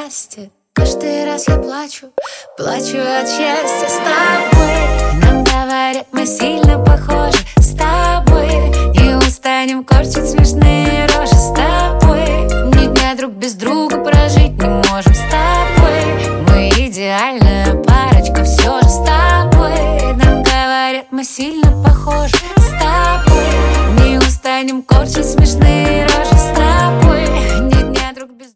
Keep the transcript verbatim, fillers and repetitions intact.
счастье. Каждый раз я плачу, плачу от счастья с тобой. Нам говорят, мы сильно похожи с тобой. Не устанем корчить смешные рожи с тобой. Ни дня друг без друга прожить не можем с тобой. Мы идеальная парочка все же с тобой. Нам говорят, мы сильно похожи